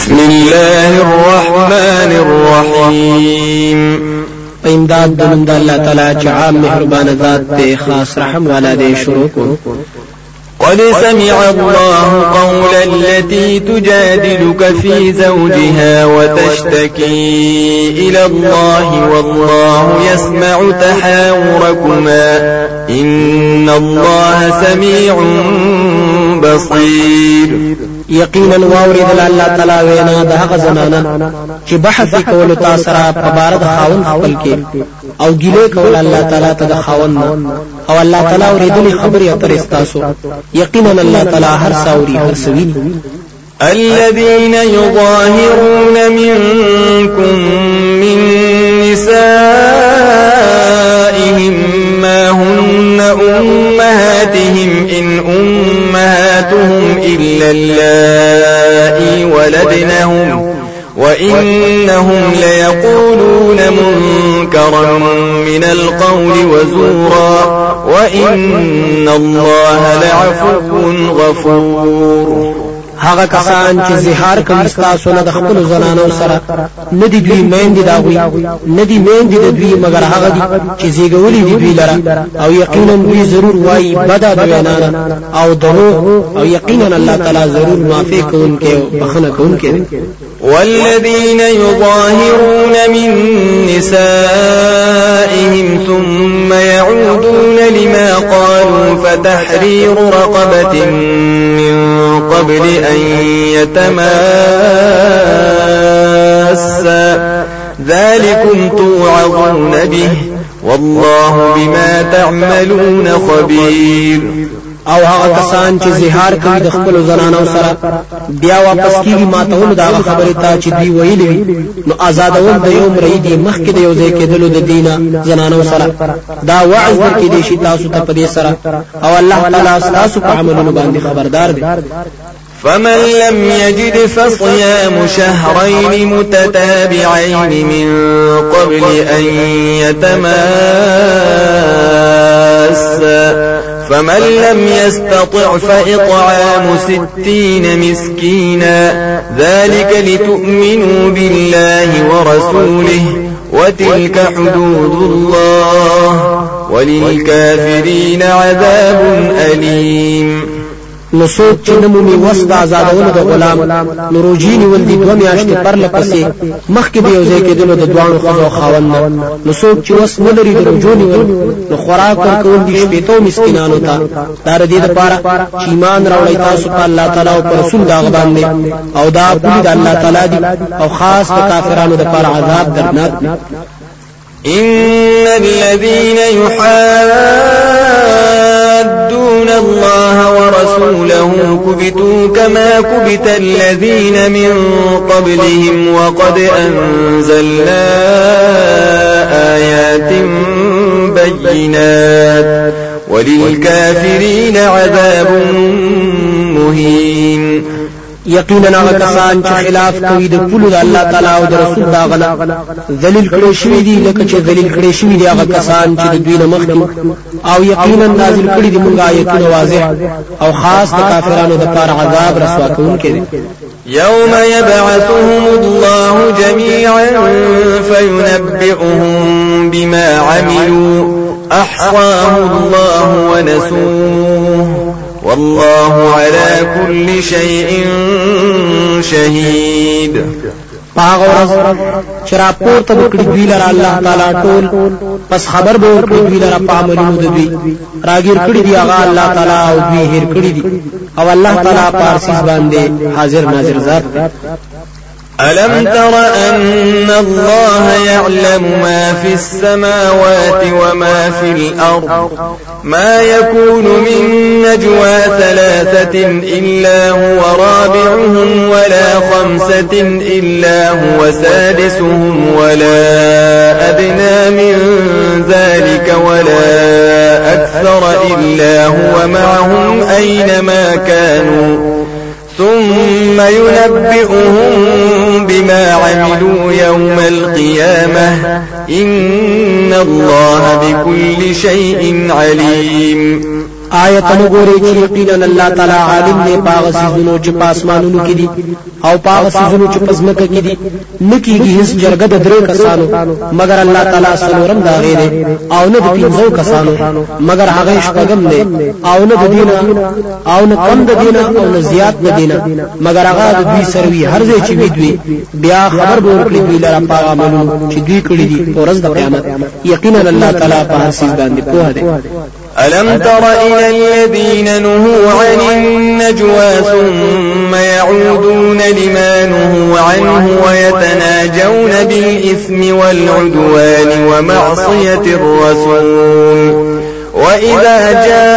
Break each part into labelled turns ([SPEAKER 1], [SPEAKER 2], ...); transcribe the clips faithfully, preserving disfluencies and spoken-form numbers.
[SPEAKER 1] بسم الله الرحمن الرحيم
[SPEAKER 2] امداد دنند الله تعالی چې عام مهربان ذات ته خاص رحم والا دې شروع کو.
[SPEAKER 1] قد سمع الله قول التي تجادلك في زوجها وتشتكي إلى الله والله يسمع تحاوركما إن الله سميع بصير.
[SPEAKER 2] یقینا واورید الله تعالی وینا د هغه زنانه چې بحث کول تاسو را په بار د خاون خپل کې او ګیله کول الله تعالی ته د خاون او الله تعالی اوریدلی خبري اتر استاسو. یقینا الله تعالی هر ساوري هر سویني.
[SPEAKER 1] الذين يظاهرون منكم من نسائهم ما هن أمهاتهم إن أمهاتهم إلا اللائي ولدنهم وإنهم ليقولون منكرا من القول وزورا وإن الله لعفو غفور.
[SPEAKER 2] هغه کسان چې زهار کوي تاسو نه د خپل زنانو سره ندی دوی میندې داوي ندی میندې د دوی مگر هغه دي چې زیګولې دي دوی لره او یقینا دوی ضرور وایي بدا د وینا او دروغ او یقینا الله تعالی ضرور معافي کوونکی او بخنه کوونکی.
[SPEAKER 1] والذين يظاهرون من نسائهم ثم يعودون لما قالوا فتحرير رقبة من قبل أن يتماسا ذلكم توعظون به والله بما تعملون خبير.
[SPEAKER 2] او هغه کسان چې زهار کوي د خپل زنانو سره بیا واپس کیږي ماتول دا خبره ته چې دی ویلې نو آزادول د یو مریدي مخکې د یو ځای کېدلو د دینه زنانو سره دا وعظ ورکړي دي شي تاسو ته په دې سره او الله تعالی تاسو په عملونو باندې خبردار دی.
[SPEAKER 1] فمن لم يجد فصيام شهرين متتابعين من قبل أن يتماسا فمن لم يستطع فإطعام ستين مسكينا ذلك لتؤمنوا بالله ورسوله وتلك حدود الله وللكافرين عذاب أليم.
[SPEAKER 2] نو څوک چې نمومي وسط آزادولو د غلام نو روجینی ول دي دوه میاشتې پر لپسې مخکې د یو ځای کېدلو د دوانو خزو خاوند نو څوک چې وس نه لري د روجونی ول نو خوراک ورکول دي شپېتو مسکینانو ته دا د دې لپاره چې ایمان راوړی تاسو په الله تعالی او پر رسول دا باندې او دا په د الله تعالی دي او خاص د کافرانو لپاره عذاب دردناک.
[SPEAKER 1] إن الذين يحادون الله ورسوله كبتوا كما كبت الذين من قبلهم وقد أنزلنا آيات بينات وللكافرين عذاب مهين.
[SPEAKER 2] یقینا هغه کسان چې خلاف کوي د پلو د الله تعالی او د رسول دا غلا ذلیل کړي شوی دي لکه چې ذلیل کړي شوی دي هغه کسان چې د دوی نه مخکې او یقینا نازل کړي دي موږ آیتونه واضح او خاص د کافرانو لپاره عذاب رسوا کوونکی دی.
[SPEAKER 1] يوم يبعثهم الله جميعا فينبئهم بما عملوا أحصاه الله ونسوه والله على كل شيء شهيد.
[SPEAKER 2] پاغ ورځ چې راپورته وکړي دوی لره الله تعالی ټول پس خبر به ورکړي دوی لره په عملونو د دوی راګیر کړي دی هغه الله تعالی او دوی هیر کړي دي او الله تعالی پارسیز باندې حاضر ناظر ذات دی.
[SPEAKER 1] ألم تر أن الله يعلم ما في السماوات وما في الأرض ما يكون من نجوى ثلاثة إلا هو رابعهم ولا خمسة إلا هو سادسهم ولا أدنى من ذلك ولا أكثر إلا هو معهم أينما كانوا ثم ينبئهم بما عملوا يوم القيامة إن الله بكل شيء عليم.
[SPEAKER 2] آیت نګوري چې یقینا الله تعالی عالم دی پاغ سيزونو چې پاسمانونو کې دي او پاغ سيزونو چې پزمکه کې دي نکیږي هیڅ جرګه د درې کسانو مگر الله تعالی سلورم دا غیره او نه د پنځو کسانو مگر هغه شپږم دی او نه د دینه او نه کم د دینه او نه زیات د دینه مگر هغه د دوی سروي هر ځای چې وي بیا خبر به ورکړي دوی لپاره پاغ عملونه چې دوی کړی دي ورځ د قیامت یقینا الله تعالی په هر څه باندې پوهه دی.
[SPEAKER 1] ألم تر إلى الذين نهوا عن النجوى ثم يعودون لما نهوا عنه ويتناجون بالإثم والعدوان ومعصية الرسول وإذا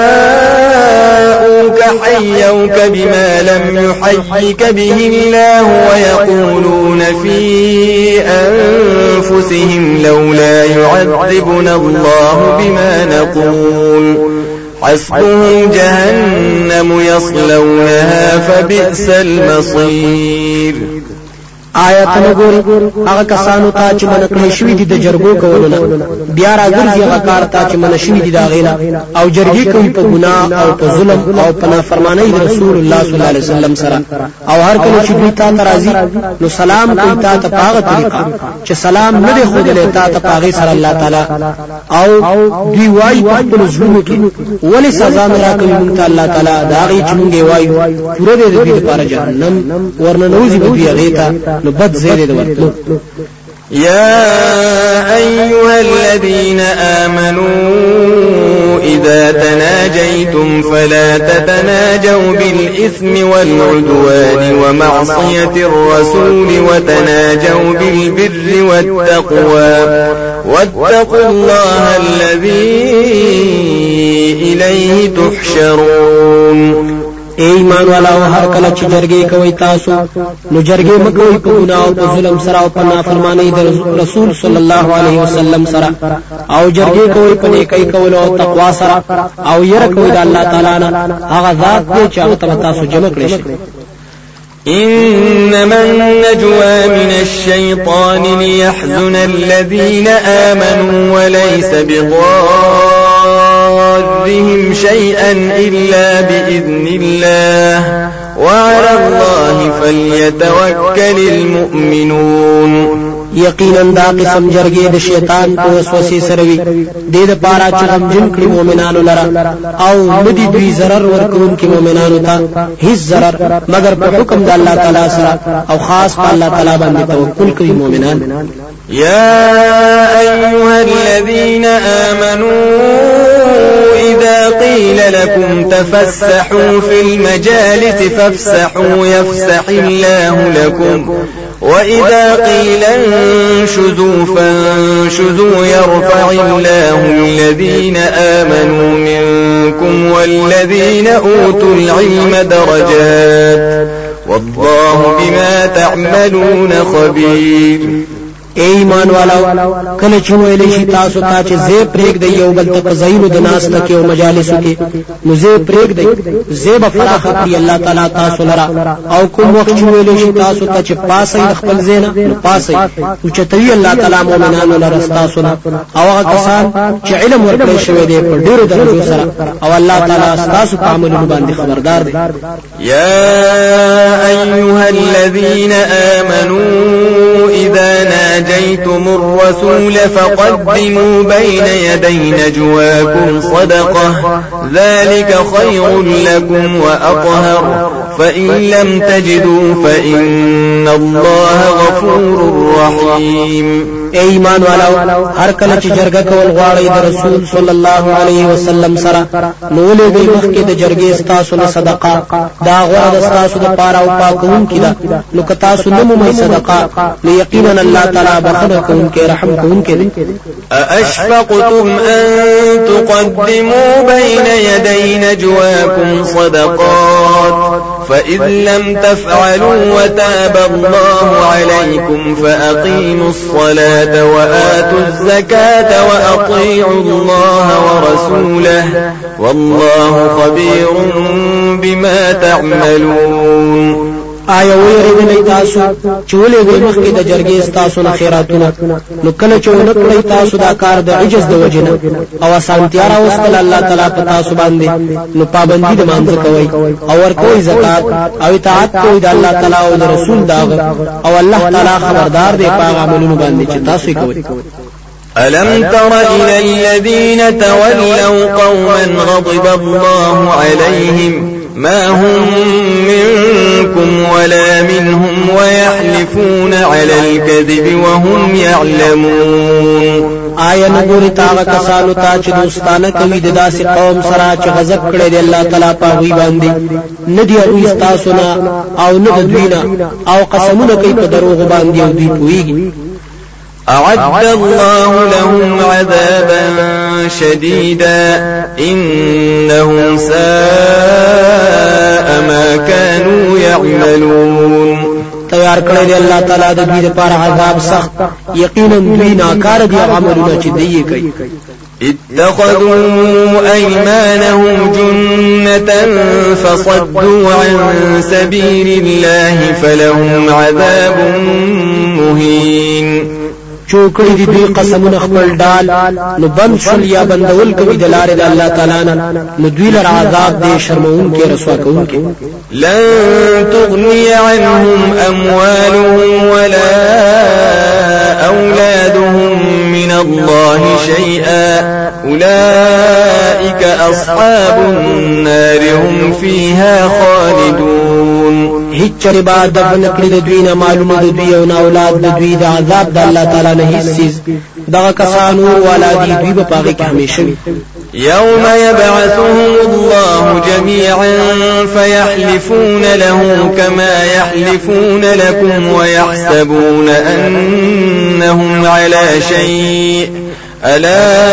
[SPEAKER 1] جاءوك حيوك بما لم يحيك به الله ويقولون في أنفسهم لولا يعذبنا الله بما نقول حسبهم جهنم يصلونها فبئس المصير.
[SPEAKER 2] آیات نګوري هغه کسانو ته چې منکړې شوې دي د جرګو کولونه بیا راګرځي هغه کار ته چې من شوې دي دا غینا او جرګي کوي په ګناه او په ظلم او په نافرمانی د رسول الله صلی الله علیه وسلم سره او هر کله چې دوی ته راضي نو سلام کوي ته په هغه طریقه چې سلام نه دی خو دلته ته په هغه سره الله تعالی او دوی وايي په خپل ژوند کې ولې سزا نه راکوي مونږ الله تعالی دا غي چې مونږ وايي پوره دې دې لپاره جهنم ورننوزي به دوی هغه ته بد زير دورتلو.
[SPEAKER 1] يا أيها الذين آمنوا إذا تناجيتم فلا تتناجوا بالإثم والعدوان ومعصية الرسول وتناجوا بالبر والتقوى واتقوا الله الذي إليه تحشرون.
[SPEAKER 2] اے ایمان والاو هر کله چې جرګې کوي تاسو نو جرګې مکوئ په ګناه او په ظلم سره او په نافرمانی د رسول صلی الله علیه وسلم سره او جرګې کوي په نیکۍ کول او تقوا سره او ير کوي د الله تعالی نه هغه ذات دی چې هغه تاسو جمع کړی شي.
[SPEAKER 1] إنما النجوى من الشيطان ليحزن الذين آمنوا وليس بضارهم شيئا إلا بإذن الله وعلى الله فليتوكل المؤمنون.
[SPEAKER 2] یقینا دا قسم جرګې د شیطان په وسوسې سره وي د دې لپاره چې غمجن کړي مؤمنانو لره او مدي دوی zarar ورکوونکي مؤمنانو ته هیڅ zarar مگر په حکم د الله تعالی سره او خاص په الله تعالی باندې توکل کوي مؤمنان.
[SPEAKER 1] يا أيها الذين آمنوا إذا قيل لكم تفسحوا في المجالس فافسحوا يفسح الله لكم وإذا قيل انشزوا فانشزوا يرفع الله الذين آمنوا منكم والذين أوتوا العلم درجات والله بما تعملون خبير.
[SPEAKER 2] اے ایمان والاو کله چې ویلې شي تاسو ته چې زه پرېګ دی یو بل ته زینو د ناس تکي او مجالسو کې نو زه پرېګ دی زه به فراخ کړی الله تعالی تاسو لرا او کوم وخت چې ویلې شي تاسو ته چې پاسې خپل زینا نو پاسې او چې توي الله تعالی مؤمنانو لرا تاسو او هغه کسان چې علم ورکړي شوی دی په ډیرو درجو سره او الله تعالی تاسو په عملونو باندې خبردار دی.
[SPEAKER 1] يا أيها الذين آمنوا إذا ناجيتم الرسول فقدموا بين يدي نجواكم صدقة ذلك خير لكم وأطهر فإن لم تجدوا فإن الله غفور رحيم.
[SPEAKER 2] اے ایمان والاو هر کله چې جرګه کول غواړي د رسول صلی الله علیه وسلم سره نو له دې مخکې د جرګې ستاسو نه صدقه دا غواړي د ستاسو د پاره او پاکون کړه نو که تاسو نه مو صدقه نو یقینا الله تعالی بخښنه کوونکی رحم کوونکی دی.
[SPEAKER 1] أأشفقتم أن تقدموا بين يدي نجواكم صدقات فإذ لم تفعلوا وتاب الله عليكم فأقيموا الصلاة وآتوا الزكاة وأطيعوا الله ورسوله والله خبير بما تعملون.
[SPEAKER 2] آیا ویریدلې تاسو چې ولې د مخکې د جرګې تاسو نه خیراتونه نو کله چې ونکړی تاسو دا کار د عجز د وجنه او اسانتیا راوستل الله تعالی په تاسو باندې نو پابندي د مانځ کوي او ورکوي زکات او اطاعت کوي د الله تعالی او د رسول داغه او الله تعالی خبردار دی په عملونو باندې چې تاسو کوي.
[SPEAKER 1] ألم تر إلى الذين تولوا قوما غضب الله عليهم ما هم منكم ولا منهم ويحلفون على الكذب وهم يعلمون.
[SPEAKER 2] آیا نګوري تاغه کسانو ته چې دوستانه کوي د داسې قوم سره چې غضب کړي دی الله تعالی په وی باندې ندی او تاسو نه او نه دوینا او قسمونه کوي په دروغ باندې او دوی پويږي.
[SPEAKER 1] أعد الله لهم عذابا شديدا إنهم ساء ما كانوا يعملون.
[SPEAKER 2] تیار کړی دی الله تعالی د دې لپاره عذاب سخت یقینا دوی ناکار دي عملونه چې دی کوي.
[SPEAKER 1] اتخذوا أيمانهم جنة فصدوا عن سبيل الله فلهم عذاب مهين.
[SPEAKER 2] چوکړي دي دوی قسمونه خپل ډال نو بند شول یا بندول کوي د لارې د الله تعالی نه نو دوی لر عذاب دي شرمون کې رسوا کوون کې.
[SPEAKER 1] لن تغني عنهم أموالهم ولا أولادهم من الله شيئا أولئك أصحاب النار هم فيها خالدون.
[SPEAKER 2] هیڅ چری بعد دفن کړی د دوی نه معلومه د دوی او اولاد د دوی د عذاب د الله تعالی نه هیڅ چیز دغه کسانو ولادي دوی په پاغي کې همیشه وي.
[SPEAKER 1] يوم يبعثهم الله جميعا فيحلفون له كما يحلفون لكم ويحسبون أنهم على شيء ألا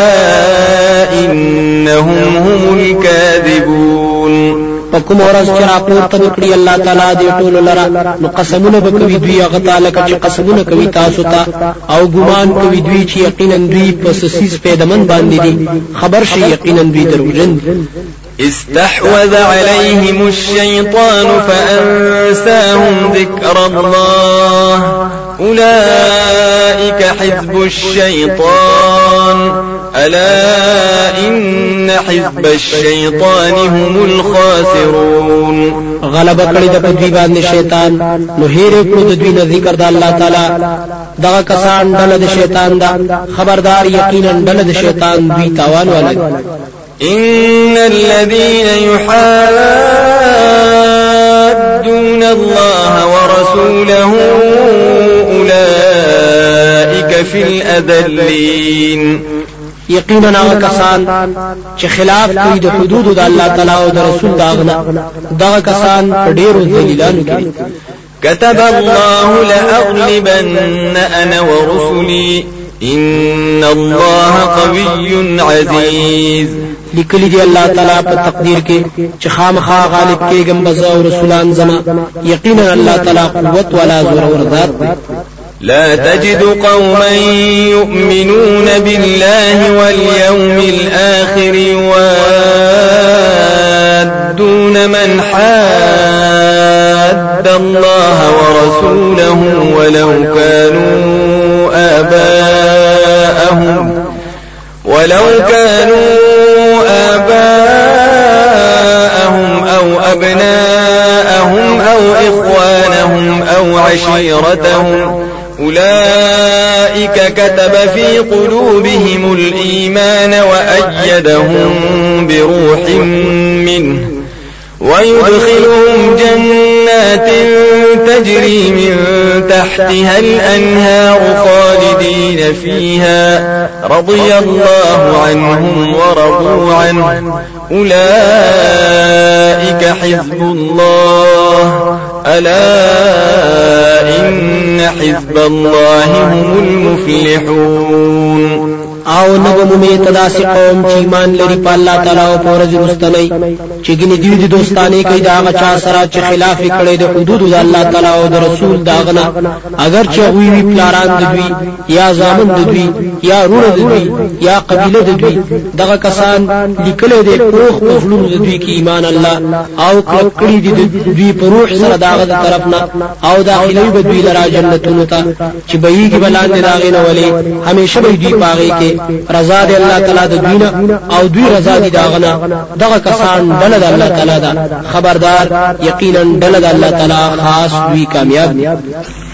[SPEAKER 1] إنهم هم الكاذبون.
[SPEAKER 2] کوم ورځ چې راپورته نکړي الله تعالی دې ټول لرا نو قسمونه به کوي دوی هغه تعالی چې قسمونه کوي تاسو ته او ګمان کوي دوی چې یقینا دوی په سسیس پیدمن باندې دي خبر شي یقینا دوی دروغجن.
[SPEAKER 1] استحوذ عليهم الشيطان فأنساهم ذكر الله أولئك حزب الشيطان ألا إن حزب الشيطان هم الخاسرون.
[SPEAKER 2] غلب کړی د دوی باندې شیطان نو هېر کړو د دوی نه ذکر د الله تعالی دغه کسان ډله د شیطان دا خبردار یقینا ډله د شیطان دوی تاوان ولګي.
[SPEAKER 1] إن الذين يحادون الله ورسوله أولئك في الأذلين.
[SPEAKER 2] یقینا هغه کسان چې خلاف کوي د حدود د الله تعالی او د رسول داغنه دغه کسان په ډیرو ذلیلانو کې.
[SPEAKER 1] كتب الله لأغلبن أنا ورسلي إن الله قوي عزيز.
[SPEAKER 2] لیکلی دی الله تعالی په تقدیر کې چې خامخا غالب کېږم بزا او رسولان زما یقینا الله تعالی قوت ولا زور ورذات.
[SPEAKER 1] لا تجد قوما يؤمنون بالله واليوم الآخر يوادون من حاد الله ورسوله ولو كانوا آباءهم ولو كانوا آباءهم أو أبناءهم أو إخوانهم أو عشيرتهم أولئك كتب في قلوبهم الإيمان وأيدهم بروح منه ويدخلهم جنات تجري من تحتها الأنهار خالدين فيها رضي الله عنهم ورضوا عنه أولئك حزب الله ألا إن حزب الله هم المفلحون.
[SPEAKER 2] او نبمومی تداسی قوم چې ایمان لري په الله تعالی او په ورځ وروستنۍ چې ګنې دیو دي دوستانه کوي دا هغه چا سره چې خلاف کړي د حدود د الله تعالی او د رسول داغنه اگر چې وی وی پلاران د دوی یا زامن د دوی یا رونه د دوی یا قبيله د دوی دغه کسان لیکل دي پروخ مخلوق د دوی کې ایمان الله او کړي دي د دوی په روح سره داغه طرفنا او داخلي به دوی لرا جنتونو ته چې بهيږي بلاندې داغنه ولي همیشه به دوی پاغي کې رضا د الله تعالی د دوی او دوی رضا دي داغنه دغه کسان دل د الله تعالی دا خبردار یقینا دل د الله تعالی خاص دوی کامیاب